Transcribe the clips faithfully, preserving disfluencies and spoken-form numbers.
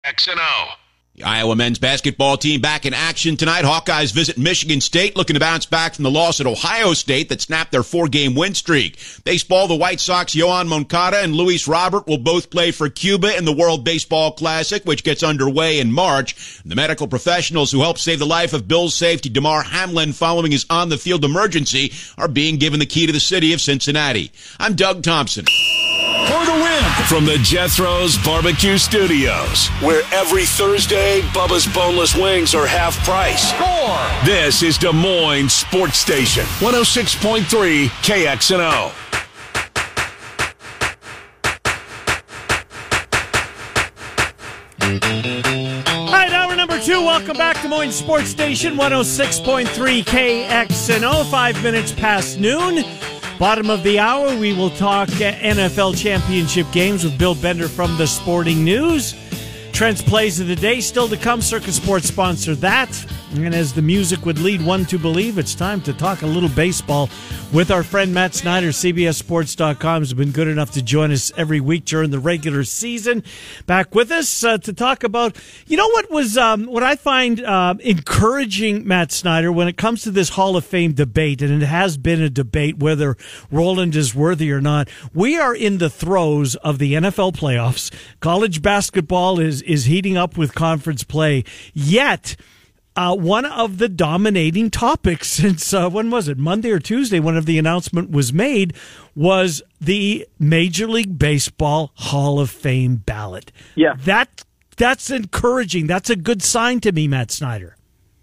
X N O. The Iowa men's basketball team back in action tonight. Hawkeyes visit Michigan State, looking to bounce back from the loss at Ohio State that snapped their four-game win streak. Baseball, the White Sox, Yohan Moncada and Luis Robert will both play for Cuba in the World Baseball Classic, which gets underway in March. The medical professionals who helped save the life of Bills safety Damar Hamlin following his on-the-field emergency are being given the key to the city of Cincinnati. I'm Doug Thompson. For the win from the Jethro's Barbecue Studios, where every Thursday Bubba's Boneless Wings are half price. Score! This is Des Moines Sports Station, one oh six point three K X N O. All right, hour number two. Welcome back to Des Moines Sports Station, one oh six point three K X N O. Five minutes past noon. Bottom of the hour, we will talk N F L championship games with Bill Bender from the Sporting News. Trent's Plays of the Day still to come. Circus Sports sponsor that. And as the music would lead one to believe, it's time to talk a little baseball with our friend Matt Snyder. C B S Sports dot com has been good enough to join us every week during the regular season. Back with us uh, to talk about, you know what was um, what I find uh, encouraging, Matt Snyder, when it comes to this Hall of Fame debate, and it has been a debate whether Roland is worthy or not. We are in the throes of the N F L playoffs. College basketball is is heating up with conference play, yet Uh, one of the dominating topics since, uh, when was it, Monday or Tuesday, whenever the announcement was made, was the Major League Baseball Hall of Fame ballot. Yeah. That, that's encouraging. That's a good sign to me, Matt Snyder.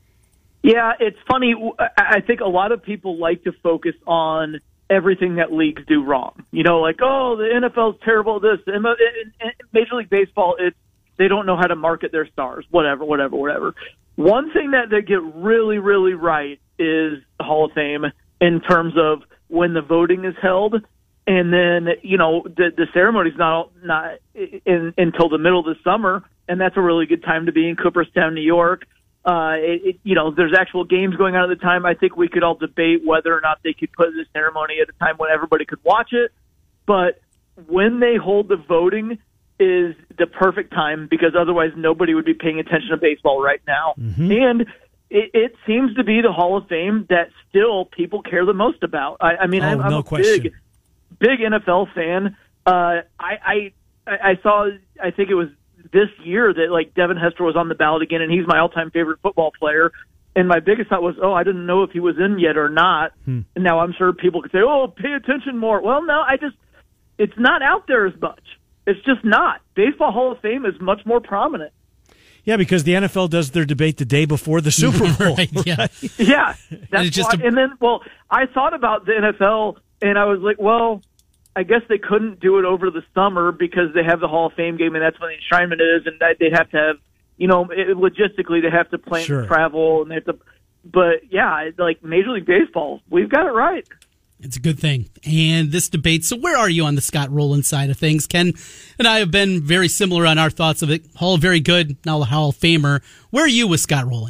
Yeah, it's funny. I think a lot of people like to focus on everything that leagues do wrong. You know, like, oh, the N F L is terrible at this. In Major League Baseball, it's, they don't know how to market their stars, whatever, whatever, whatever. One thing that they get really, really right is the Hall of Fame in terms of when the voting is held, and then, you know, the, the ceremony's not not in, until the middle of the summer, and that's a really good time to be in Cooperstown, New York. Uh, it, it, you know, there's actual games going on at the time. I think we could all debate whether or not they could put the ceremony at a time when everybody could watch it, but when they hold the voting is the perfect time, because otherwise nobody would be paying attention to baseball right now. Mm-hmm. And it, it seems to be the Hall of Fame that still people care the most about. I, I mean, oh, I'm, I'm no a question. big, big N F L fan. Uh, I, I, I saw, I think it was this year that like Devin Hester was on the ballot again, and he's my all-time favorite football player. And my biggest thought was, oh, I didn't know if he was in yet or not. Hmm. And now I'm sure people could say, oh, pay attention more. Well, no, I just, it's not out there as much. It's just not. Baseball Hall of Fame is much more prominent. Yeah, because the N F L does their debate the day before the Super Bowl. right, yeah. Right? Yeah. That's and, just why, a- and then, well, I thought about the N F L, and I was like, well, I guess they couldn't do it over the summer because they have the Hall of Fame game, and that's when the enshrinement is, and they'd have to have, you know, it, logistically, they have to plan sure. travel, and they have to. But, yeah, like Major League Baseball, we've got it right. It's a good thing. And this debate, so where are you on the Scott Rowland side of things? Ken and I have been very similar on our thoughts of it. Hall, very good, now a Hall of Famer. Where are you with Scott Rowland?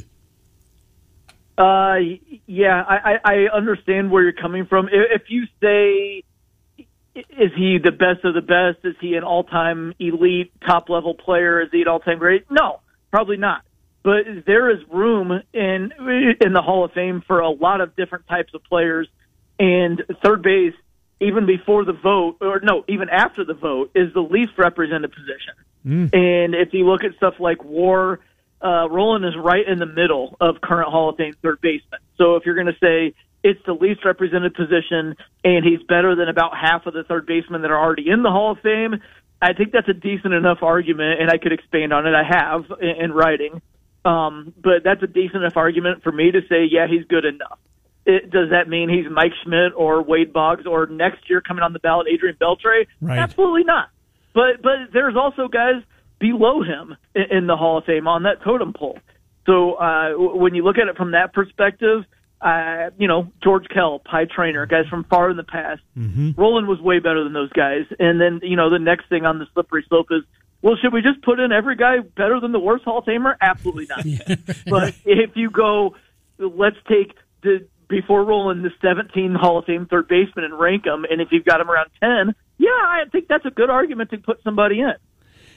Uh, yeah, I, I understand where you're coming from. If you say, is he the best of the best? Is he an all-time elite, top-level player? Is he an all-time great? No, probably not. But there is room in in the Hall of Fame for a lot of different types of players. And third base, even before the vote, or no, even after the vote, is the least represented position. Mm. And if you look at stuff like WAR, uh, Rowland is right in the middle of current Hall of Fame third baseman. So if you're going to say it's the least represented position and he's better than about half of the third basemen that are already in the Hall of Fame, I think that's a decent enough argument, and I could expand on it. I have in, in writing. Um, but that's a decent enough argument for me to say, yeah, he's good enough. It, does that mean he's Mike Schmidt or Wade Boggs or next year coming on the ballot Adrian Beltre? Right. Absolutely not. But but there's also guys below him in, in the Hall of Fame on that totem pole. So uh, when you look at it from that perspective, uh, you know, George Kell, Pie Trainer, guys from far in the past. Mm-hmm. Rowland was way better than those guys. And then, you know, the next thing on the slippery slope is, well, should we just put in every guy better than the worst Hall of Famer? Absolutely not. Yeah. But if you go, let's take the before Rowland the seventeen Hall of Fame third baseman and rank them, and if you've got them around ten, yeah, I think that's a good argument to put somebody in.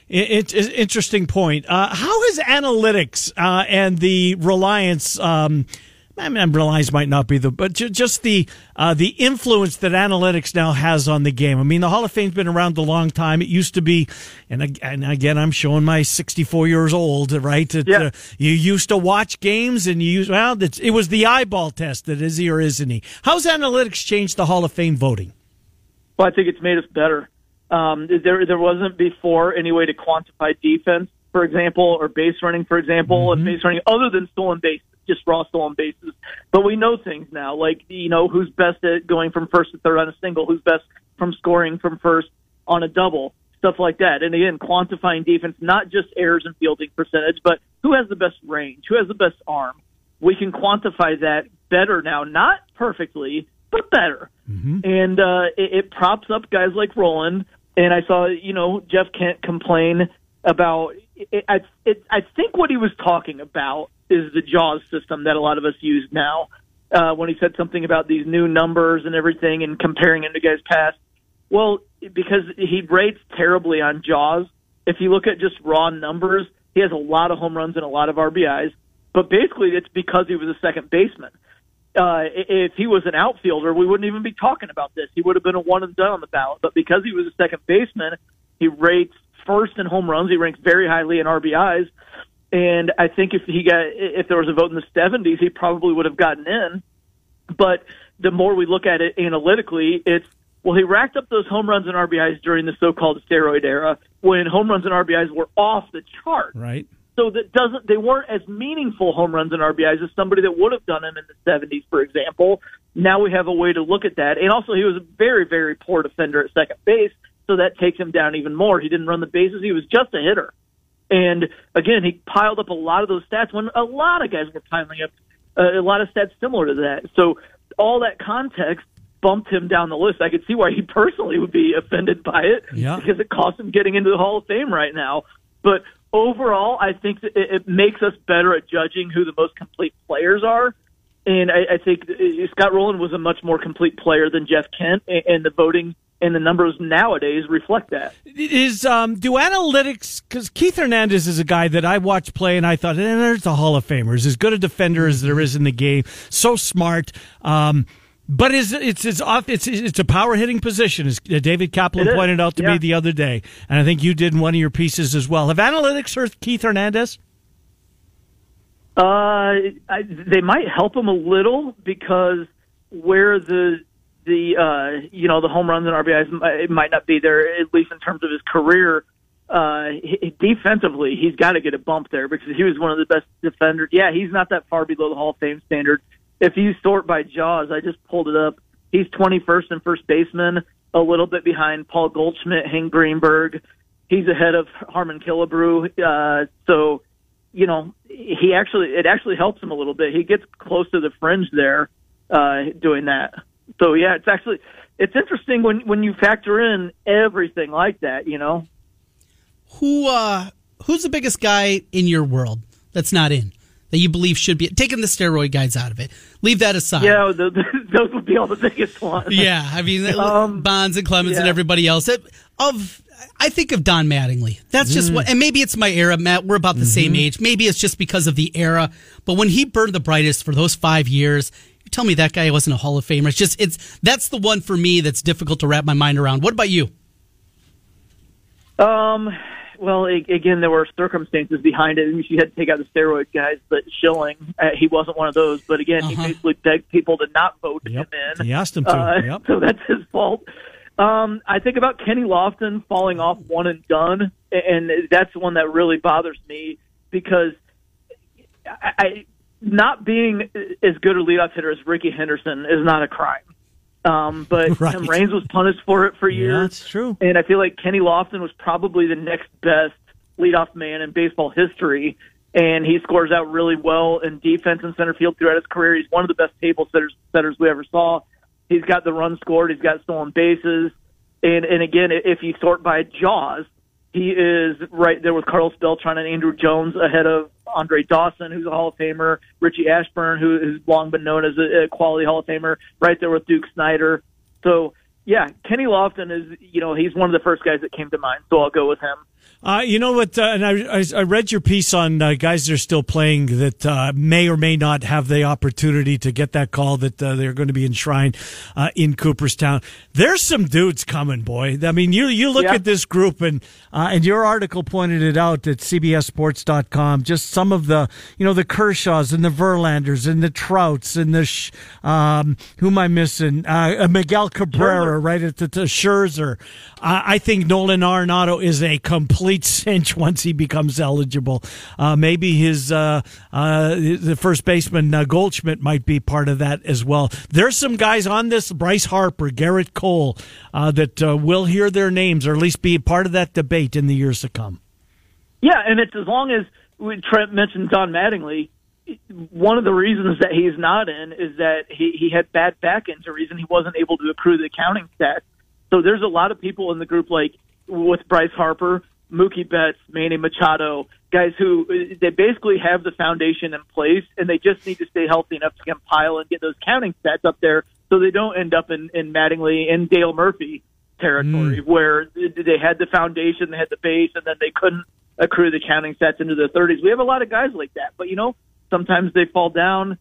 It's it, an interesting point. Uh, how has analytics uh, and the reliance, um, I mean, reliance might not be the, but ju- just the uh, the influence that analytics now has on the game. I mean, the Hall of Fame's been around a long time. It used to be, and, and again, I'm showing my sixty-four years old, right? It, yeah. uh, you used to watch games, and you used, well, it's, it was the eyeball test that is he or isn't he. How's analytics changed the Hall of Fame voting? Well, I think it's made us better. Um, there, there wasn't before any way to quantify defense, for example, or base running, for example, Mm-hmm. and base running other than stolen bases, just raw stolen bases. But we know things now, like, you know, who's best at going from first to third on a single, who's best from scoring from first on a double, stuff like that. And again, quantifying defense, not just errors and fielding percentage, but who has the best range, who has the best arm. We can quantify that better now, not perfectly, but better. Mm-hmm. And uh, it, it props up guys like Roland. And I saw, you know, Jeff Kent complain about it, I, it, I think what he was talking about is the JAWS system that a lot of us use now. Uh, when he said something about these new numbers and everything and comparing him to guys past. Well, because he rates terribly on JAWS. If you look at just raw numbers, he has a lot of home runs and a lot of R B Is. But basically, it's because he was a second baseman. Uh, if he was an outfielder, we wouldn't even be talking about this. He would have been a one and done on the ballot. But because he was a second baseman, he rates first in home runs. He ranks very highly in R B Is. And I think if he got, if there was a vote in the seventies, he probably would have gotten in. But the more we look at it analytically, it's, well, he racked up those home runs and R B Is during the so-called steroid era when home runs and R B Is were off the chart. Right. So that doesn't, they weren't as meaningful home runs and R B Is as somebody that would have done them in the seventies, for example. Now we have a way to look at that. And also he was a very, very poor defender at second base, so that takes him down even more. He didn't run the bases. He was just a hitter. And again, he piled up a lot of those stats when a lot of guys were piling up uh, a lot of stats similar to that. So all that context bumped him down the list. I could see why he personally would be offended by it yeah. because it cost him getting into the Hall of Fame right now. But overall, I think that it, it makes us better at judging who the most complete players are. And I, I think Scott Rowland was a much more complete player than Jeff Kent, and, and the voting and the numbers nowadays reflect that. Is um, do analytics, because Keith Hernandez is a guy that I watched play and I thought, eh, there's a Hall of Famer. He's as good a defender as there is in the game. So smart. Um, but is it's it's off it's it's a power hitting position, as David Kaplan pointed out to yeah. me the other day, and I think you did in one of your pieces as well. Have analytics hurt Keith Hernandez? Uh, I, they might help him a little because where the the uh, you know the home runs and R B Is it might not be there, at least in terms of his career. Uh, he, defensively, he's got to get a bump there because he was one of the best defenders. Yeah, he's not that far below the Hall of Fame standard. If you sort by JAWS, I just pulled it up. He's twenty-first in first baseman, a little bit behind Paul Goldschmidt, Hank Greenberg. He's ahead of Harmon Killebrew. Uh, so, you know, he actually it actually helps him a little bit. He gets close to the fringe there uh, doing that. So yeah, it's actually it's interesting when when you factor in everything like that. You know, who uh, who's the biggest guy in your world that's not in? That you believe should be taking the steroid guys out of it. Leave that aside. Yeah, the, the, those would be all the biggest ones. Yeah, I mean um, Bonds and Clemens yeah. and everybody else. Of I think of Don Mattingly. That's just mm. what, and maybe it's my era, Matt. We're about the mm-hmm. same age. Maybe it's just because of the era. But when he burned the brightest for those five years, you tell me that guy wasn't a Hall of Famer. It's just it's that's the one for me that's difficult to wrap my mind around. What about you? Um. Well, again, there were circumstances behind it. I mean, she had to take out the steroid guys, but Schilling, uh, he wasn't one of those. But again, uh-huh. he basically begged people to not vote yep. him in. He asked them to. Uh, yep. So that's his fault. Um, I think about Kenny Lofton falling off one and done, and that's the one that really bothers me because I, I not being as good a leadoff hitter as Ricky Henderson is not a crime. Um, but right. Tim Raines was punished for it for years. Yeah, that's true. And I feel like Kenny Lofton was probably the next best leadoff man in baseball history. And he scores out really well in defense and center field throughout his career. He's one of the best table setters, setters we ever saw. He's got the run scored. He's got stolen bases. And, and again, if you sort by JAWS, he is right there with Carlos Beltran and Andrew Jones ahead of Andre Dawson, who's a Hall of Famer, Richie Ashburn, who has long been known as a, a quality Hall of Famer, right there with Duke Snider. So, yeah, Kenny Lofton is, you know, he's one of the first guys that came to mind, so I'll go with him. Uh, you know what? Uh, and I, I, I read your piece on uh, guys that are still playing that uh, may or may not have the opportunity to get that call that uh, they're going to be enshrined uh, in Cooperstown. There's some dudes coming, boy. I mean, you you look yeah. at this group, and uh, and your article pointed it out at C B S Sports dot com. Just some of the, you know, the Kershaws and the Verlanders and the Trouts and the sh- um, who am I missing? Uh, Miguel Cabrera, right at the, the Scherzer. Uh, I think Nolan Arenado is a complete cinch once he becomes eligible. Uh, maybe his uh, uh, the first baseman uh, Goldschmidt might be part of that as well. There's some guys on this, Bryce Harper, Garrett Cole, uh, that uh, will hear their names or at least be part of that debate in the years to come. Yeah, and it's as long as we, Trent mentioned Don Mattingly. One of the reasons that he's not in is that he, he had bad back injuries and he wasn't able to accrue the counting stats. So there's a lot of people in the group, like with Bryce Harper, Mookie Betts, Manny Machado, guys who they basically have the foundation in place, and they just need to stay healthy enough to compile and get those counting stats up there so they don't end up in, in Mattingly and Dale Murphy territory mm. where they had the foundation, they had the base, and then they couldn't accrue the counting stats into the thirties. We have a lot of guys like that, but, you know, sometimes they fall down.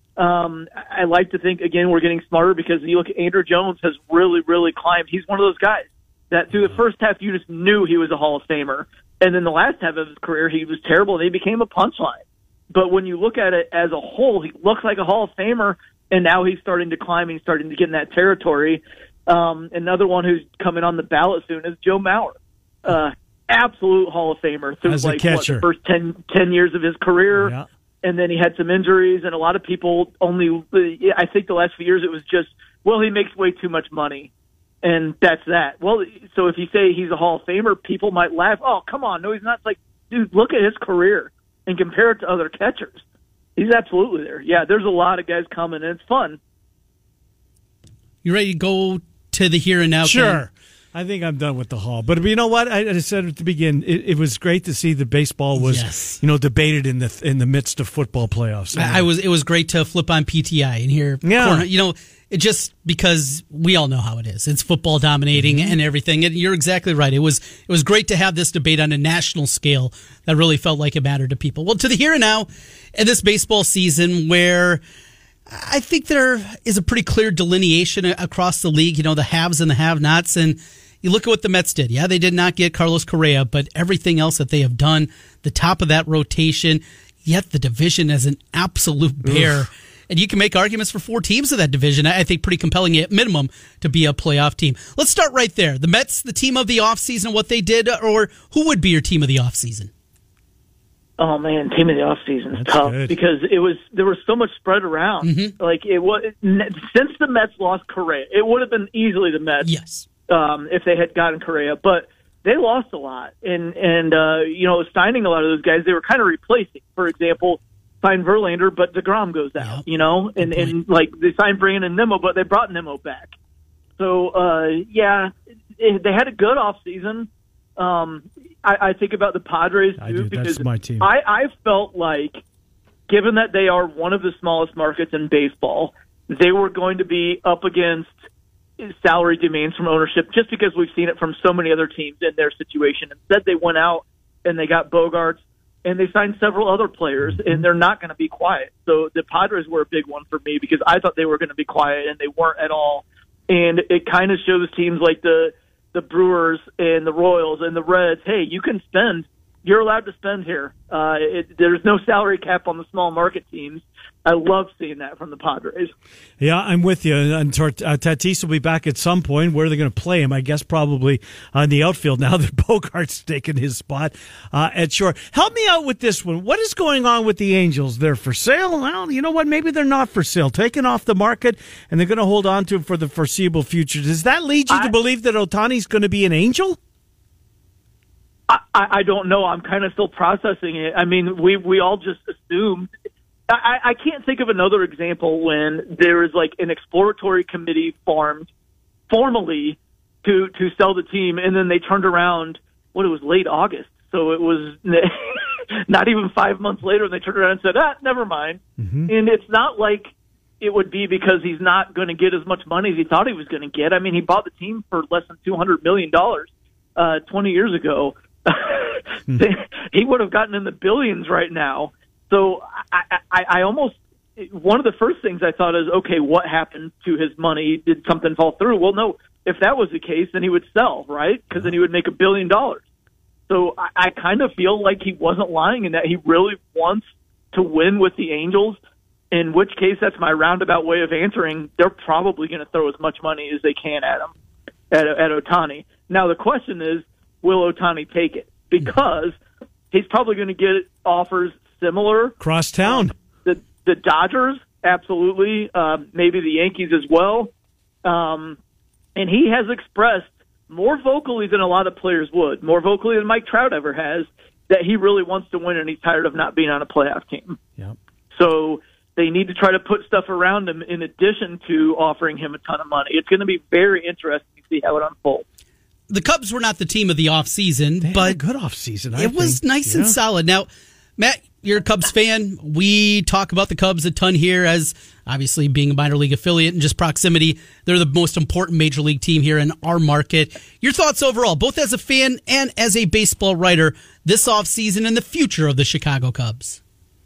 Um, I like to think, again, we're getting smarter because you look at Andrew Jones has really, really climbed. He's one of those guys that through the first half you just knew he was a Hall of Famer. And then the last half of his career, he was terrible and he became a punchline. But when you look at it as a whole, he looks like a Hall of Famer, and now he's starting to climb. He's starting to get in that territory. Um, another one who's coming on the ballot soon is Joe Mauer. Uh, absolute Hall of Famer through as a like catcher. What, the first ten, ten years of his career. Yeah. And then he had some injuries, and a lot of people only, I think the last few years it was just, well, he makes way too much money, and that's that. Well, so if you say he's a Hall of Famer, people might laugh, oh, come on, no, he's not. It's like, dude, look at his career and compare it to other catchers. He's absolutely there. Yeah, there's a lot of guys coming, and it's fun. You ready to go to the here and now? Sure. Ken? I think I'm done with the Hall. But you know what? I, I said at the beginning, it, it was great to see the baseball was, yes. you know, debated in the in the midst of football playoffs. I, I was. It was great to flip on P T I and hear, yeah. corner, you know, it just because we all know how it is. It's football dominating mm-hmm. and everything. And you're exactly right. It was it was great to have this debate on a national scale that really felt like it mattered to people. Well, to the here and now, in this baseball season where I think there is a pretty clear delineation across the league. You know, the haves and the have-nots, and you look at what the Mets did. Yeah, they did not get Carlos Correa, but everything else that they have done, the top of that rotation, yet the division is an absolute bear. Oof. And you can make arguments for four teams of that division. I think pretty compelling at minimum to be a playoff team. Let's start right there. The Mets, the team of the offseason, what they did, or who would be your team of the offseason? Oh man, team of the offseason is tough good. because it was there was so much spread around. Mm-hmm. Like it was since the Mets lost Correa, it would have been easily the Mets. Yes. Um, if they had gotten Correa, but they lost a lot, and and uh, you know, signing a lot of those guys, they were kind of replacing. For example, signed Verlander, but DeGrom goes out. Yep. You know, and and like they signed Brandon Nimmo, but they brought Nimmo back. So uh, yeah, it, they had a good off season. Um, I, I think about the Padres too I do. because That's my team. I, I felt like, given that they are one of the smallest markets in baseball, they were going to be up against salary demands from ownership just because we've seen it from so many other teams in their situation. Instead, they went out and they got Bogarts and they signed several other players, mm-hmm. and they're not going to be quiet. So the Padres were a big one for me because I thought they were going to be quiet, and they weren't at all. And it kind of shows teams like the the Brewers and the Royals and the Reds, hey, you can spend. You're allowed to spend here. Uh, it, there's no salary cap on the small market teams. I love seeing that from the Padres. Yeah, I'm with you. And Tatis will be back at some point. Where are they going to play him? I guess probably on the outfield now that Bogart's taken his spot uh, at short. Help me out with this one. What is going on with the Angels? They're for sale? Well, you know what? Maybe they're not for sale. Taken off the market, and they're going to hold on to him for the foreseeable future. Does that lead you I, to believe that Ohtani's going to be an Angel? I, I don't know. I'm kind of still processing it. I mean, we we all just assumed. I, I can't think of another example when there is like an exploratory committee formed formally to to sell the team, and then they turned around. What it was late August, so it was not even five months later, and they turned around and said, "Ah, never mind." Mm-hmm. And it's not like it would be because he's not going to get as much money as he thought he was going to get. I mean, he bought the team for less than two hundred million dollars uh, twenty years ago. Hmm. He would have gotten in the billions right now. So I, I, I almost, one of the first things I thought is, okay, what happened to his money? Did something fall through? Well, no. If that was the case, then he would sell, right? Because then he would make a billion dollars. So I, I kind of feel like he wasn't lying in that he really wants to win with the Angels, in which case that's my roundabout way of answering. They're probably going to throw as much money as they can at him, at, at Ohtani. Now the question is, will Ohtani take it? Because he's probably going to get offers similar. Cross town. Um, the, the Dodgers, absolutely. Uh, maybe the Yankees as well. Um, and he has expressed more vocally than a lot of players would, more vocally than Mike Trout ever has, that he really wants to win and he's tired of not being on a playoff team. Yep. So they need to try to put stuff around him in addition to offering him a ton of money. It's going to be very interesting to see how it unfolds. The Cubs were not the team of the offseason, They had but a good offseason, I it was think. nice Yeah. and solid. Now, Matt, you're a Cubs fan. We talk about the Cubs a ton here as obviously being a minor league affiliate and just proximity. They're the most important major league team here in our market. Your thoughts overall, both as a fan and as a baseball writer, this offseason and the future of the Chicago Cubs?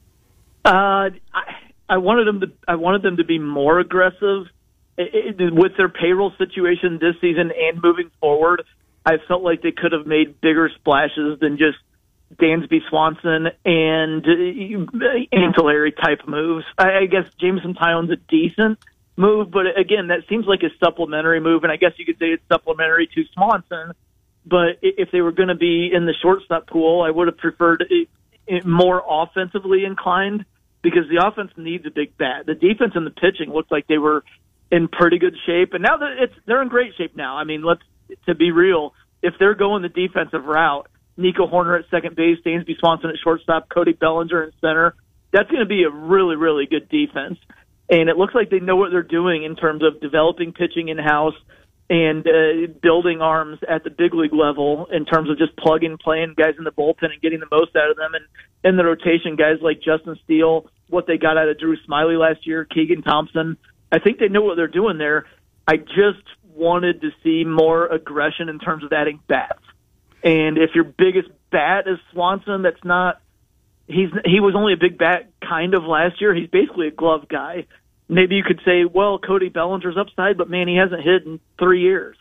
Uh, I, I wanted them to. I wanted them to be more aggressive it, it, with their payroll situation this season and moving forward. I felt like they could have made bigger splashes than just Dansby Swanson and uh, ancillary type moves. I, I guess Jameson Tyon's a decent move, but again, that seems like a supplementary move, and I guess you could say it's supplementary to Swanson. But if they were going to be in the shortstop pool, I would have preferred it, it more offensively inclined, because the offense needs a big bat. The defense and the pitching looked like they were in pretty good shape, and now that it's they're in great shape now. I mean, let's to be real, if they're going the defensive route, Nico Horner at second base, Dansby Swanson at shortstop, Cody Bellinger in center, that's going to be a really, really good defense. And it looks like they know what they're doing in terms of developing pitching in-house and uh, building arms at the big league level in terms of just plugging, playing guys in the bullpen and getting the most out of them. And in the rotation, guys like Justin Steele, what they got out of Drew Smyly last year, Keegan Thompson, I think they know what they're doing there. I just wanted to see more aggression in terms of adding bats. And if your biggest bat is Swanson, that's not he's he was only a big bat kind of last year. He's basically a glove guy. Maybe you could say, well, Cody Bellinger's upside, but man, he hasn't hit in three years.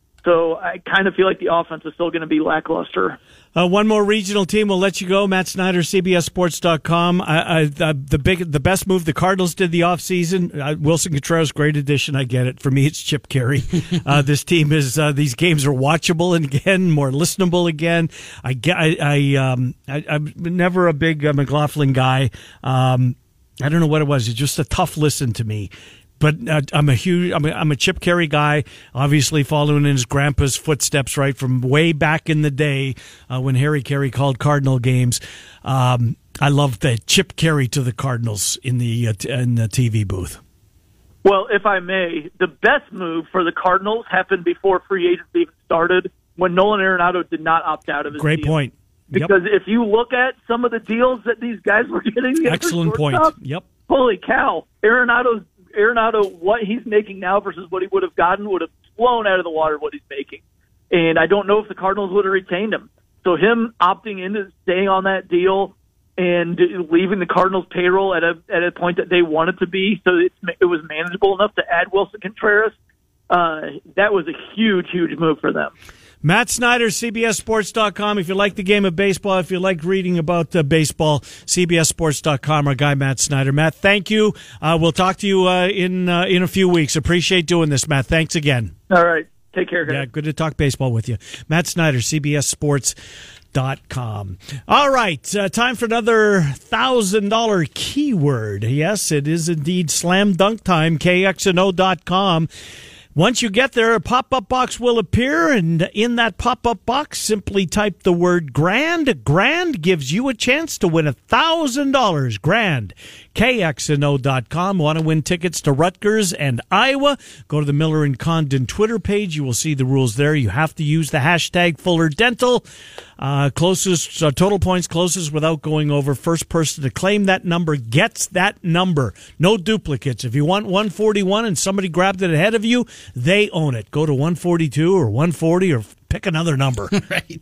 So I kind of feel like the offense is still going to be lackluster. Uh, one more regional team. We'll let you go. Matt Snyder, C B S Sports dot com. I, I, the big, the best move the Cardinals did the offseason. Uh, Wilson Contreras, great addition. I get it. For me, it's Chip Carey. uh, this team is. Uh, these games are watchable again, more listenable again. I, I, I, um, I I'm never a big uh, McLaughlin guy. Um, I don't know what it was. It's just a tough listen to me. But uh, I'm a huge, I'm a, I'm a Chip Carey guy, obviously following in his grandpa's footsteps, right, from way back in the day uh, when Harry Carey called Cardinal games. Um, I love the Chip Carey to the Cardinals in the uh, t- in the T V booth. Well, if I may, the best move for the Cardinals happened before free agency even started, when Nolan Arenado did not opt out of his Great deal. point. Yep. Because if you look at some of the deals that these guys were getting, excellent point. Yep. Holy cow, Arenado's Arenado, what he's making now versus what he would have gotten would have blown out of the water what he's making. And I don't know if the Cardinals would have retained him. So him opting into staying on that deal and leaving the Cardinals payroll at a at a point that they wanted to be, so it's, it was manageable enough to add Wilson Contreras, uh, that was a huge, huge move for them. Matt Snyder, C B S Sports dot com. If you like the game of baseball, if you like reading about uh, baseball, C B S Sports dot com. Our guy, Matt Snyder. Matt, thank you. Uh, we'll talk to you uh, in uh, in a few weeks. Appreciate doing this, Matt. Thanks again. All right. Take care, guys. Yeah, good to talk baseball with you. Matt Snyder, C B S Sports dot com. All right, uh, time for another one thousand dollars keyword. Yes, it is indeed slam dunk time, K X N O dot com. Once you get there, a pop-up box will appear, and in that pop-up box, simply type the word grand. Grand gives you a chance to win one thousand dollars. Grand. K X N O dot com. Want to win tickets to Rutgers and Iowa? Go to the Miller and Condon Twitter page. You will see the rules there. You have to use the hashtag Fuller Dental. Uh, closest, uh, total points closest without going over. First person to claim that number gets that number. No duplicates. If you want one forty-one and somebody grabbed it ahead of you, they own it. Go to one forty-two or one forty or pick another number. Right.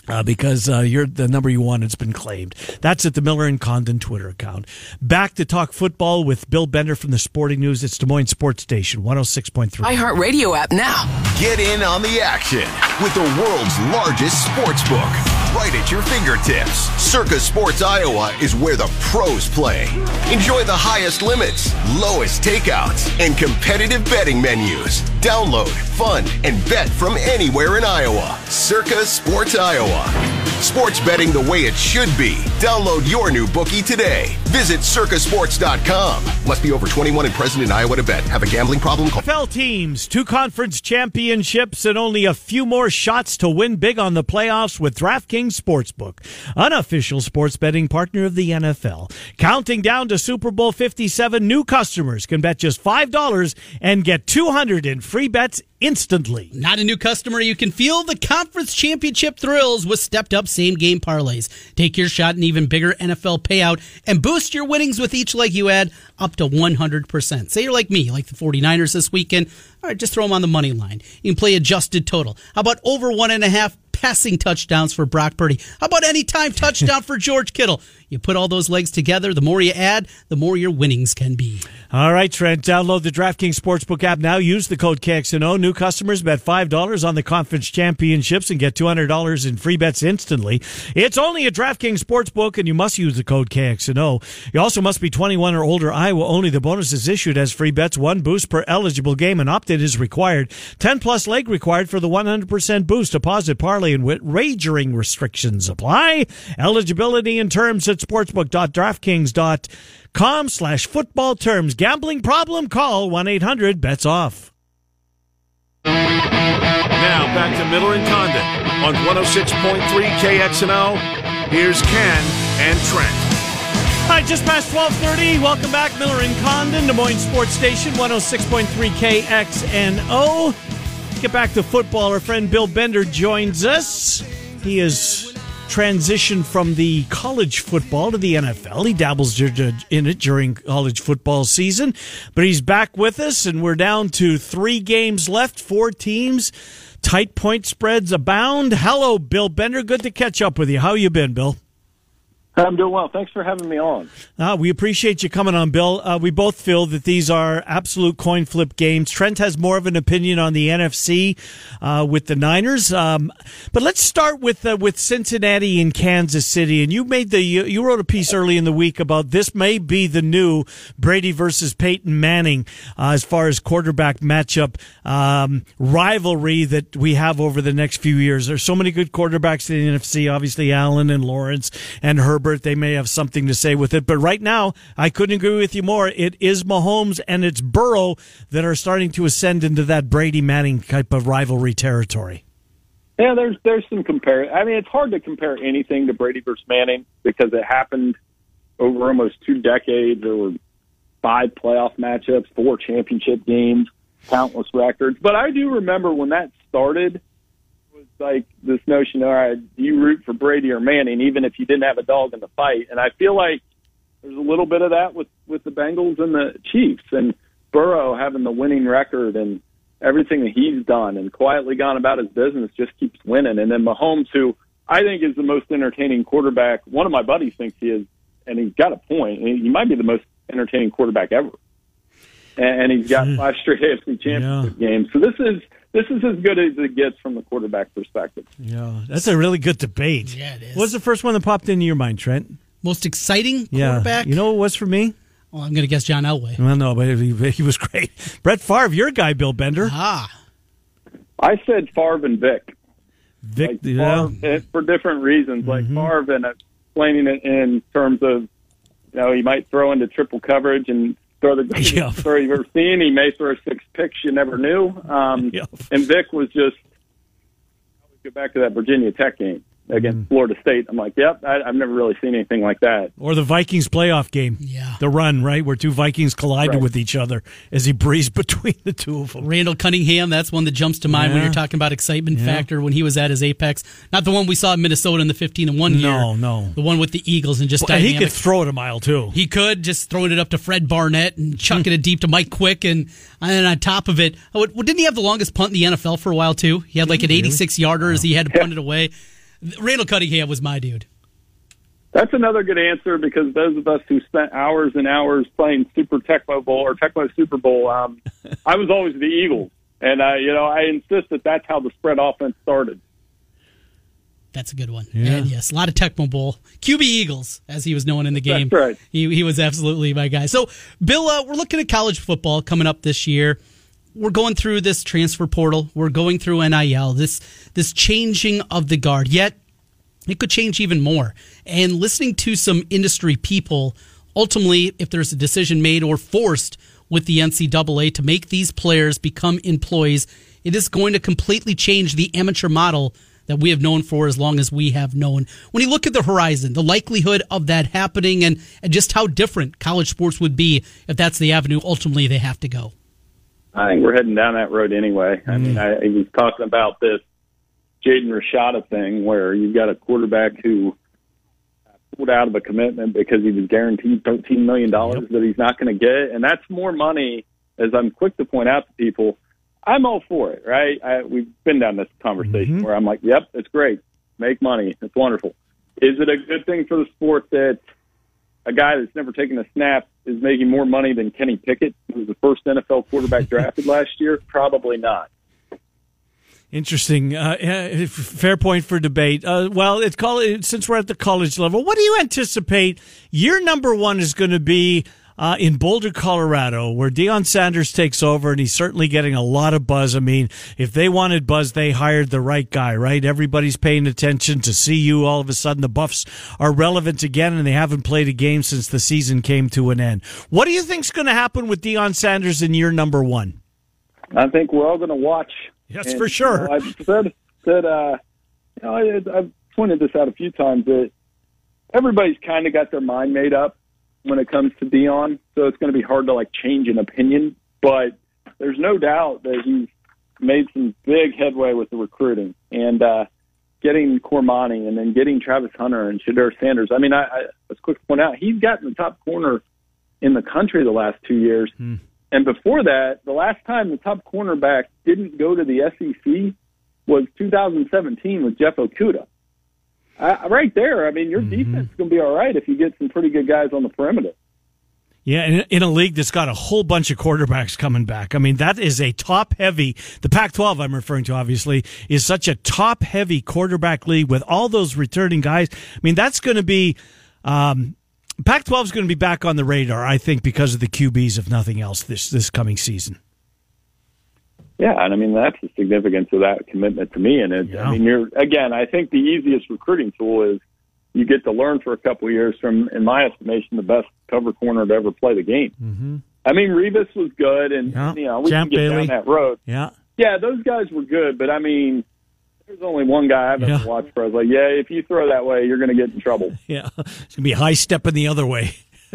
Uh, because uh, you're the number you want, it's been claimed. That's at the Miller and Condon Twitter account. Back to talk football with Bill Bender from the Sporting News. It's Des Moines Sports Station, one oh six point three. iHeartRadio app now. Get in on the action with the world's largest sports book right at your fingertips. Circa Sports Iowa is where the pros play. Enjoy the highest limits, lowest takeouts, and competitive betting menus. Download, fund, and bet from anywhere in Iowa. Circa Sports Iowa. Sports betting the way it should be. Download your new bookie today. Visit circa sports dot com. Must be over twenty-one and present in Iowa to bet. Have a gambling problem? Call. N F L teams, two conference championships, and only a few more shots to win big on the playoffs with DraftKings Sportsbook, unofficial sports betting partner of the N F L. Counting down to Super Bowl fifty-seven, new customers can bet just five dollars and get two hundred in free bets instantly. Not a new customer, you can feel the conference championship thrills with stepped-up same-game parlays. Take your shot at an even bigger N F L payout and boost your winnings with each leg you add up to one hundred percent. Say you're like me, like the 49ers this weekend. All right, just throw them on the money line. You can play adjusted total. How about over one and a half passing touchdowns for Brock Purdy? How about anytime touchdown for George Kittle? You put all those legs together, the more you add, the more your winnings can be. All right, Trent, download the DraftKings Sportsbook app now. Use the code K X N O. New customers bet five dollars on the conference championships and get two hundred dollars in free bets instantly. It's only a DraftKings Sportsbook, and you must use the code K X N O. You also must be twenty-one or older. Iowa only. The bonus is issued as free bets. One boost per eligible game, and opt-in is required. ten plus leg required for the one hundred percent boost. Deposit, parlay, and wagering restrictions apply. Eligibility and terms at sportsbook dot draftkings dot com slash football terms. Gambling problem? Call one eight hundred bets off. Now back to Miller and Condon on one oh six point three K X N O. Here's Ken and Trent. All right, just past twelve thirty. Welcome back, Miller and Condon, Des Moines Sports Station, one oh six point three K X N O. Get back to football. Our friend Bill Bender joins us. He has transitioned from the college football to the N F L. He dabbles in it during college football season, but he's back with us, and we're down to three games left, four teams. Tight point spreads abound. Hello, Bill Bender. Good to catch up with you. How you been, Bill? I'm doing well. Thanks for having me on. Uh, we appreciate you coming on, Bill. Uh, we both feel that these are absolute coin flip games. Trent has more of an opinion on the N F C uh, with the Niners. Um, but let's start with uh, with Cincinnati and Kansas City. And you made the you, you wrote a piece early in the week about this may be the new Brady versus Peyton Manning uh, as far as quarterback matchup um, rivalry that we have over the next few years. There's so many good quarterbacks in the N F C. Obviously, Allen and Lawrence and Herbert. They may have something to say with it. But right now, I couldn't agree with you more. It is Mahomes and it's Burrow that are starting to ascend into that Brady-Manning type of rivalry territory. Yeah, there's there's some compare. I mean, it's hard to compare anything to Brady versus Manning because it happened over almost two decades. There were five playoff matchups, four championship games, countless records. But I do remember when that started, like this notion, all right, do you root for Brady or Manning, even if you didn't have a dog in the fight? And I feel like there's a little bit of that with, with the Bengals and the Chiefs, and Burrow having the winning record and everything that he's done and quietly gone about his business just keeps winning. And then Mahomes, who I think is the most entertaining quarterback. One of my buddies thinks he is, and he's got a point. He might be the most entertaining quarterback ever. And he's got five straight A F C championship yeah. games. So this is This is as good as it gets from the quarterback perspective. Yeah, that's a really good debate. Yeah, it is. What was the first one that popped into your mind, Trent? Most exciting Yeah. quarterback? You know what it was for me? Well, I'm going to guess John Elway. Well, no, but he, he was great. Brett Favre, your guy, Bill Bender. Ah. I said Favre and Vic. Vic, like yeah. Favre, for different reasons. Like Mm-hmm. Favre, and explaining it in terms of, you know, he might throw into triple coverage and throw the greatest Yep. throw you've ever seen. He may throw six picks you never knew. Um, Yep. And Vic was just, I always go back to that Virginia Tech game against Mm. Florida State. I'm like, yep, I, I've never really seen anything like that. Or the Vikings playoff game. Yeah. The run, right, where two Vikings collided Right. with each other as he breezed between the two of them. Randall Cunningham, that's one that jumps to mind Yeah. when you're talking about excitement Yeah. factor when he was at his apex. Not the one we saw in Minnesota in the fifteen and one year. No, no. The one with the Eagles and just Well, and he dynamic. could throw it a mile, too. He could, just throwing it up to Fred Barnett and chucking it deep to Mike Quick. And, and on top of it, oh, well, didn't he have the longest punt in the N F L for a while, too? He had like an eighty-six yarder as he had to punt it away. Randall Cunningham was my dude. That's another good answer because those of us who spent hours and hours playing Super Tecmo Bowl or Tecmo Super Bowl, um, I was always the Eagles. And, uh, you know, I insist that that's how the spread offense started. That's a good one. Yeah. And yes, a lot of Tecmo Bowl. Q B Eagles, as he was known in the game. That's right. He, he was absolutely my guy. So, Bill, uh, we're looking at college football coming up this year. We're going through this transfer portal. We're going through N I L, this this changing of the guard. Yet, it could change even more. And listening to some industry people, ultimately, if there's a decision made or forced with the N C double A to make these players become employees, it is going to completely change the amateur model that we have known for as long as we have known. When you look at the horizon, the likelihood of that happening and, and just how different college sports would be if that's the avenue ultimately they have to go. I think we're heading down that road anyway. I mean, I, I was talking about this Jaden Rashada thing where you've got a quarterback who pulled out of a commitment because he was guaranteed thirteen million dollars yep. that he's not going to get. And that's more money, as I'm quick to point out to people. I'm all for it, right? I, we've been down this conversation mm-hmm. where I'm like, yep, it's great. Make money. It's wonderful. Is it a good thing for the sport that a guy that's never taken a snap is making more money than Kenny Pickett, who was the first N F L quarterback drafted last year? Probably not. Interesting. Uh, fair point for debate. Uh, well, it's called, since we're at the college level, what do you anticipate year number one is going to be uh, in Boulder, Colorado, where Deion Sanders takes over, and he's certainly getting a lot of buzz. I mean, if they wanted buzz, they hired the right guy, right? Everybody's paying attention to C U. All of a sudden, the Buffs are relevant again, and they haven't played a game since the season came to an end. What do you think's going to happen with Deion Sanders in year number one? I think we're all going to watch. Yes, and, for sure. You know, I've said, said uh, you know, I, I've pointed this out a few times that everybody's kind of got their mind made up when it comes to Deion, so it's going to be hard to like change an opinion. But there's no doubt that he's made some big headway with the recruiting and uh, getting Cormani and then getting Travis Hunter and Shedeur Sanders. I mean, I, I was quick to point out he's gotten the top corner in the country the last two years. Hmm. And before that, the last time the top cornerback didn't go to the S E C was two thousand seventeen with Jeff Okudah. Uh, right there, I mean, your mm-hmm. defense is going to be all right if you get some pretty good guys on the perimeter. Yeah, in, in a league that's got a whole bunch of quarterbacks coming back. I mean, that is a top-heavy, the Pac twelve I'm referring to, obviously, is such a top-heavy quarterback league with all those returning guys. I mean, that's going to be um, – Pac twelve is going to be back on the radar, I think, because of the Q Bs, if nothing else, this this coming season. Yeah, and I mean, that's the significance of that commitment to me. And it, yeah. I mean, you're again, I think the easiest recruiting tool is you get to learn for a couple of years from, in my estimation, the best cover corner to ever play the game. Mm-hmm. I mean, Revis was good, and yeah. you know we Champ can get Bailey. down that road. Yeah, yeah, those guys were good, but I mean, there's only one guy I've ever yeah. watched where I was like, yeah, if you throw that way, you're going to get in trouble. Yeah, it's going to be high stepping the other way.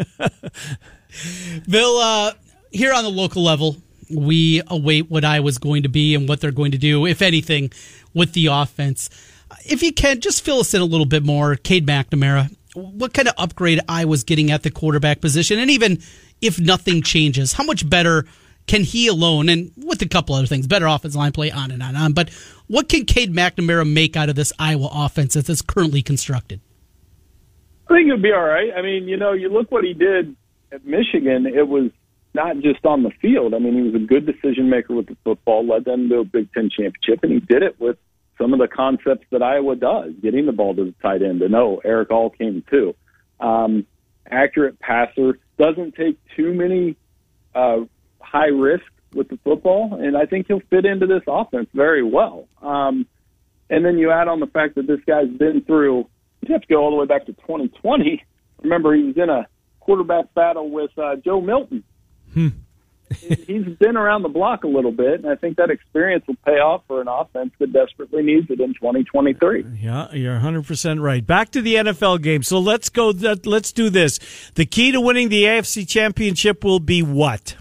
Bill, uh, here on the local level, we await what Iowa's going to be and what they're going to do, if anything, with the offense. If you can, just fill us in a little bit more. Cade McNamara, what kind of upgrade Iowa's getting at the quarterback position? And even if nothing changes, how much better can he alone, and with a couple other things, better offensive line play, on and on and on, but what can Cade McNamara make out of this Iowa offense as it's currently constructed? I think it'll be all right. I mean, you know, you look what he did at Michigan, it was not just on the field. I mean, he was a good decision maker with the football, led them to a Big Ten championship, and he did it with some of the concepts that Iowa does, getting the ball to the tight end. And no, Eric All came too. Um, accurate passer, doesn't take too many uh, high risk with the football, and I think he'll fit into this offense very well. Um, and then you add on the fact that this guy's been through, you have to go all the way back to twenty twenty. Remember, he was in a quarterback battle with uh, Joe Milton. Hmm. He's been around the block a little bit, and I think that experience will pay off for an offense that desperately needs it in twenty twenty-three. Yeah, you're one hundred percent right. Back to the N F L game. So let's go. Let's do this. The key to winning the A F C Championship will be what?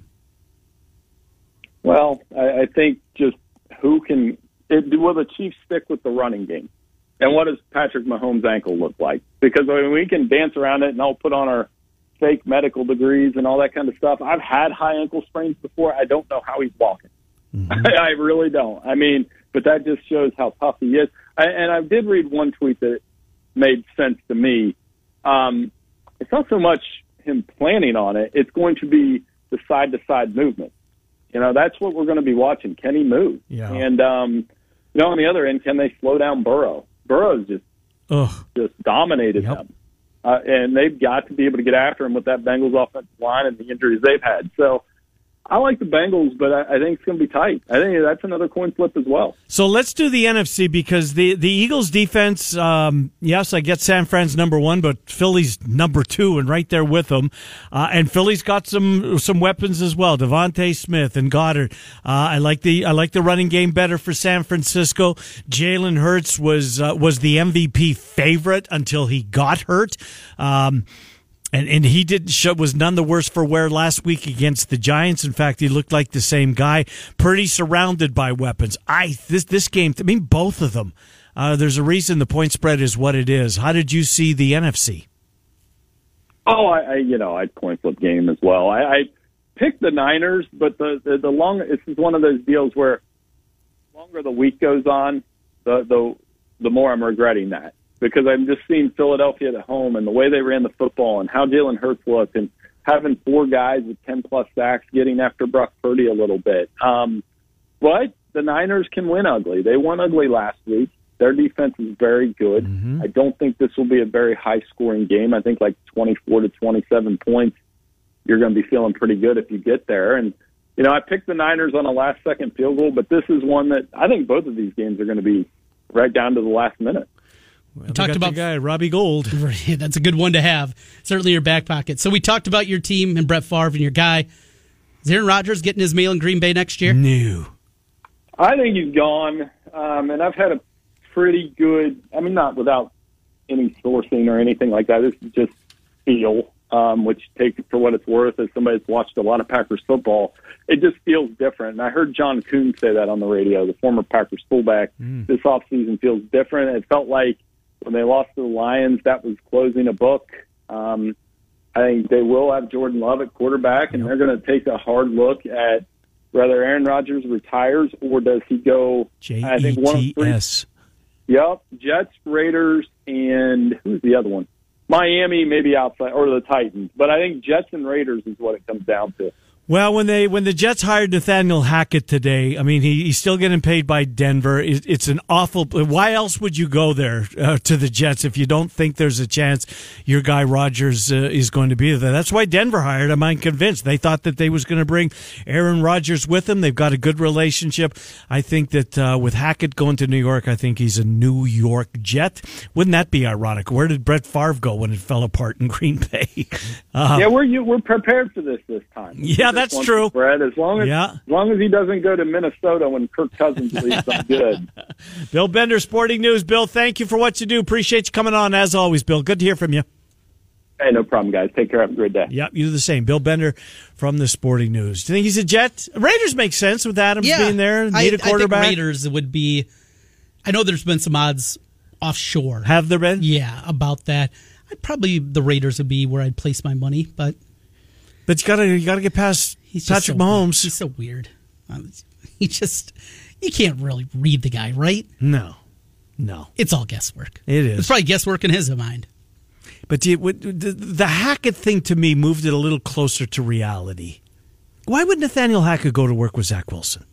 Well, I, I think just who can it, – will the Chiefs stick with the running game? And what does Patrick Mahomes' ankle look like? Because I mean, we can dance around it, and I'll put on our fake medical degrees and all that kind of stuff. I've had high ankle sprains before. I don't know how he's walking. Mm-hmm. I, I really don't. I mean, but that just shows how tough he is. I, and I did read one tweet that made sense to me. Um, it's not so much him planning on it. It's going to be the side-to-side movement. You know, that's what we're going to be watching. Can he move? Yeah. And, um, you know, on the other end, can they slow down Burrow? Burrow's just, Ugh. just dominated Yep. them. Uh, and they've got to be able to get after him with that Bengals offensive line and the injuries they've had. So I like the Bengals, but I, I think it's going to be tight. I think that's another coin flip as well. So let's do the N F C because the, the Eagles defense, um, yes, I get San Fran's number one, but Philly's number two and right there with them. Uh, and Philly's got some some weapons as well, Devontae Smith and Goddard. Uh, I like the I like the running game better for San Francisco. Jalen Hurts was uh, was the M V P favorite until he got hurt. Um And and he did show, was none the worse for wear last week against the Giants. In fact, he looked like the same guy. Pretty surrounded by weapons. I this this game. I mean, both of them. Uh, there's a reason the point spread is what it is. How did you see the N F C? Oh, I, I you know, I'd coin flip game as well. I, I picked the Niners, but the the, the long this is one of those deals where the longer the week goes on, the the the more I'm regretting that. Because I'm just seeing Philadelphia at home and the way they ran the football and how Jalen Hurts looked and having four guys with ten-plus sacks getting after Brock Purdy a little bit. Um, but the Niners can win ugly. They won ugly last week. Their defense is very good. Mm-hmm. I don't think this will be a very high-scoring game. I think like twenty-four to twenty-seven points. You're going to be feeling pretty good if you get there. And, you know, I picked the Niners on a last-second field goal, but this is one that I think both of these games are going to be right down to the last minute. Well, we talked about the guy Robbie Gould. That's a good one to have. Certainly your back pocket. So we talked about your team and Brett Favre and your guy. Is Aaron Rodgers getting his mail in Green Bay next year? No. I think he's gone. Um, and I've had a pretty good, I mean, not without any sourcing or anything like that. This is just feel, um, which take it for what it's worth as somebody that's watched a lot of Packers football. It just feels different. And I heard John Kuhn say that on the radio, the former Packers fullback. Mm. This offseason feels different. It felt like when they lost to the Lions, that was closing a book. Um, I think they will have Jordan Love at quarterback, and they're going to take a hard look at whether Aaron Rodgers retires or does he go, I think, one of three. Yep, Jets, Raiders, and who's the other one? Miami, maybe outside, or the Titans. But I think Jets and Raiders is what it comes down to. Well, when they when the Jets hired Nathaniel Hackett today, I mean, he, he's still getting paid by Denver. It, it's an awful. Why else would you go there uh, to the Jets if you don't think there's a chance your guy Rodgers uh, is going to be there? That's why Denver hired him. I'm convinced they thought that they was going to bring Aaron Rodgers with them. They've got a good relationship. I think that uh, with Hackett going to New York, I think he's a New York Jet. Wouldn't that be ironic? Where did Brett Favre go when it fell apart in Green Bay? Uh, yeah, we're you, we're prepared for this this time. Yeah. That's true. Brad, as long as yeah. as long as he doesn't go to Minnesota when Kirk Cousins leaves, I'm good. Bill Bender, Sporting News. Bill, thank you for what you do. Appreciate you coming on as always, Bill. Good to hear from you. Hey, no problem, guys. Take care. Have a great day. Yep, you do the same. Bill Bender from the Sporting News. Do you think he's a Jet? Raiders make sense with Adams yeah, being there. Need I, a quarterback. I think Raiders would be. I know there's been some odds offshore. Have there been? Yeah, about that. I'd probably the Raiders would be where I'd place my money, but. But you gotta you gotta get past He's Patrick so Mahomes. Weird. He's so weird. Um, he just you can't really read the guy, right? No, no. It's all guesswork. It is. It's probably guesswork in his mind. But you, the, the Hackett thing to me moved it a little closer to reality. Why would Nathaniel Hackett go to work with Zach Wilson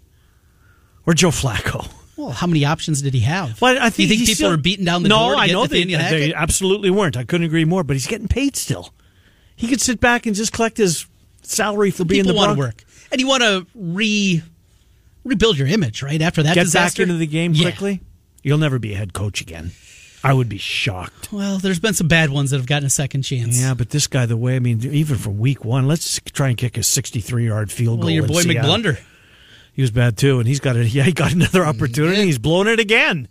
or Joe Flacco? Well, how many options did he have? Well, I think Do you think people still, are beating down the no, door to I get know Nathaniel they, Hackett? they absolutely weren't. I couldn't agree more. But he's getting paid still. He could sit back and just collect his salary for being people the want to work, and you want to re rebuild your image right after that Get disaster. back into the game yeah. quickly. You'll never be a head coach again. I would be shocked. Well, there's been some bad ones that have gotten a second chance. Yeah, but this guy, the way I mean, even from week one, let's try and kick a sixty-three yard field well, goal. Your boy McBlunder, he was bad too, and he's got a, yeah, he got another opportunity. Yeah. He's blown it again.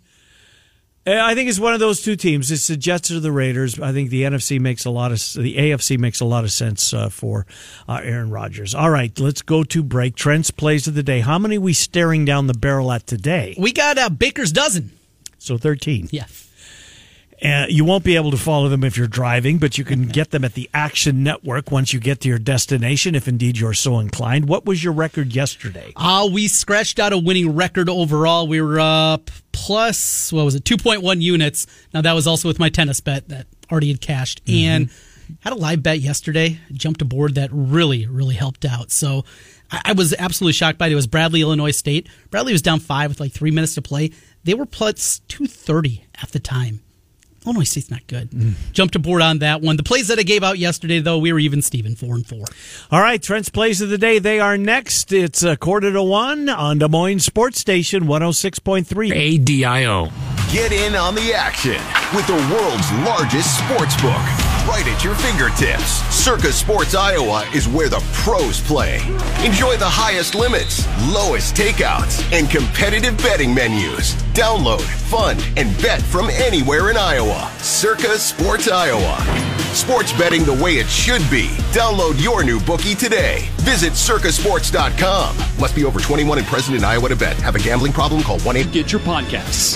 I think it's one of those two teams. It's the Jets or the Raiders. I think the N F C makes a lot of the A F C makes a lot of sense uh, for uh, Aaron Rodgers. All right, let's go to break. Trent's plays of the day. How many are we staring down the barrel at today? We got a Baker's dozen. So thirteen. Yeah. Uh, you won't be able to follow them if you're driving, but you can get them at the Action Network once you get to your destination, if indeed you're so inclined. What was your record yesterday? Uh, we scratched out a winning record overall. We were up plus, what was it, two point one units. Now, that was also with my tennis bet that already had cashed. Mm-hmm. And had a live bet yesterday, jumped aboard that really, really helped out. So I, I was absolutely shocked by it. It was Bradley, Illinois State. Bradley was down five with like three minutes to play. They were plus two thirty at the time. Illinois State's not good. Mm. Jumped aboard on that one. The plays that I gave out yesterday, though, we were even Steven, four and four. All right, Trent's plays of the day. They are next. It's a quarter to one on Des Moines Sports Station one oh six point three A D I O. Get in on the action with the world's largest sports book, right at your fingertips. Circa Sports Iowa is where the pros play. Enjoy the highest limits, lowest takeouts, and competitive betting menus. Download, fund, and bet from anywhere in Iowa. Circa Sports Iowa. Sports betting the way it should be. Download your new bookie today. Visit circa sports dot com. Must be over twenty-one and present in Iowa to bet. Have a gambling problem? Call one eight hundred Get your podcasts.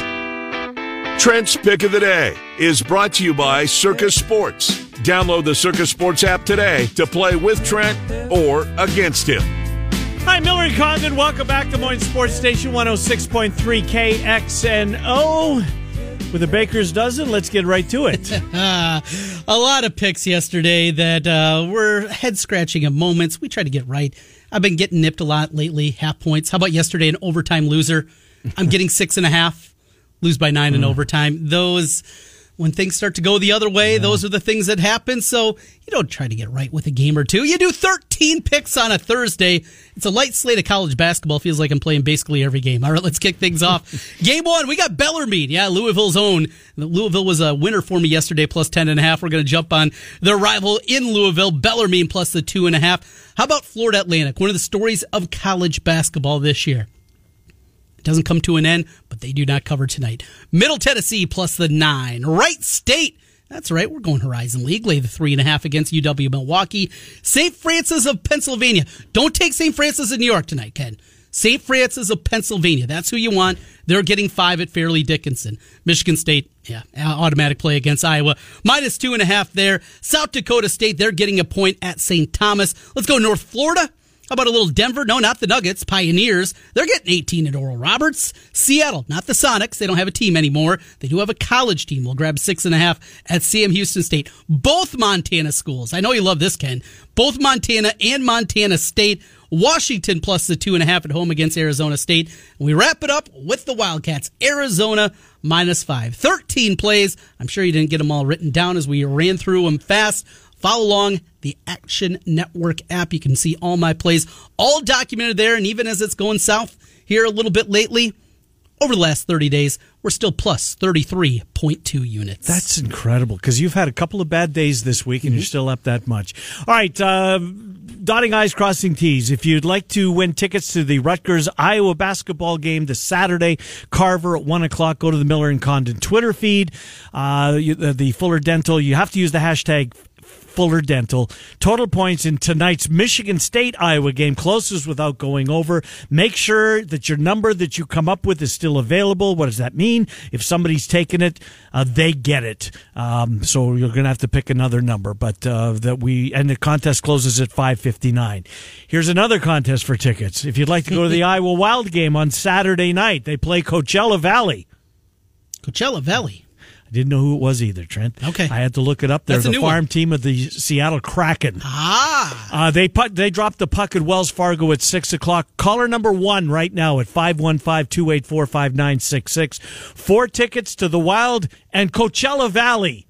Trent's Pick of the Day is brought to you by Circa Sports. Download the Circa Sports app today to play with Trent or against him. Hi, Miller and Condon. Welcome back to Des Moines Sports Station one oh six point three K X N O. With a baker's dozen, let's get right to it. uh, a lot of picks yesterday that uh, were head-scratching at moments. We tried to get right. I've been getting nipped a lot lately, half points. How about yesterday, an overtime loser? I'm getting six and a half. Lose by nine mm. in overtime. Those, when things start to go the other way, yeah. those are the things that happen. So you don't try to get right with a game or two. You do thirteen picks on a Thursday. It's a light slate of college basketball. Feels like I'm playing basically every game. All right, let's kick things off. Game one, we got Bellarmine. Yeah, Louisville's own. Louisville was a winner for me yesterday, plus ten and a half. We're going to jump on their rival in Louisville, Bellarmine, plus the two and a half. How about Florida Atlantic? One of the stories of college basketball this year. Doesn't come to an end, but they do not cover tonight. Middle Tennessee plus the nine. Wright State. That's right. We're going Horizon League. Lay the three and a half against U W Milwaukee. Saint Francis of Pennsylvania. Don't take Saint Francis of New York tonight, Ken. Saint Francis of Pennsylvania. That's who you want. They're getting five at Fairleigh Dickinson. Michigan State, yeah, automatic play against Iowa. Minus two and a half there. South Dakota State, they're getting a point at Saint Thomas. Let's go North Florida. How about a little Denver? No, not the Nuggets. Pioneers. They're getting eighteen at Oral Roberts. Seattle, not the Sonics. They don't have a team anymore. They do have a college team. We'll grab six and a half at Sam Houston State. Both Montana schools. I know you love this, Ken. Both Montana and Montana State. Washington plus the two and a half at home against Arizona State. And we wrap it up with the Wildcats. Arizona minus five. thirteen plays. I'm sure you didn't get them all written down as we ran through them fast. Follow along the Action Network app. You can see all my plays, all documented there. And even as it's going south here a little bit lately, over the last thirty days, we're still plus thirty-three point two units. That's incredible because you've had a couple of bad days this week and mm-hmm. you're still up that much. All right, uh, dotting I's, crossing T's. If you'd like to win tickets to the Rutgers-Iowa basketball game this Saturday, Carver at one o'clock, go to the Miller and Condon Twitter feed. Uh, you, the, the Fuller Dental, you have to use the hashtag Fuller Dental. Total points in tonight's Michigan State-Iowa game, closest without going over. Make sure that your number that you come up with is still available. What does that mean? If somebody's taken it, uh, they get it. Um, so you're going to have to pick another number. But uh, that we and the contest closes at five fifty-nine. Here's another contest for tickets. If you'd like to go to the Iowa Wild game on Saturday night, they play Coachella Valley. Coachella Valley. I didn't know who it was either, Trent. Okay. I had to look it up. They're the farm one. team of the Seattle Kraken. Ah. Uh, they put, they dropped the puck at Wells Fargo at six o'clock. Caller number one right now at five one five, two eight four, five nine six six. Four tickets to the Wild and Coachella Valley.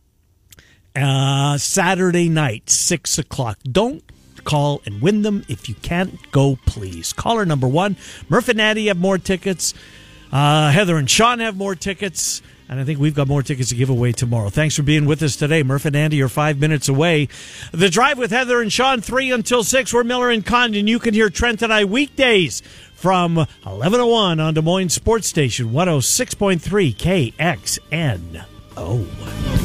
Uh, Saturday night, six o'clock. Don't call and win them. If you can't go, please. Caller number one. Murph and Natty have more tickets. Uh, Heather and Sean have more tickets. And I think we've got more tickets to give away tomorrow. Thanks for being with us today. Murph and Andy are five minutes away. The Drive with Heather and Sean, three until six. We're Miller and Condon. You can hear Trent and I weekdays from eleven oh one on Des Moines Sports Station, one oh six point three K X N O.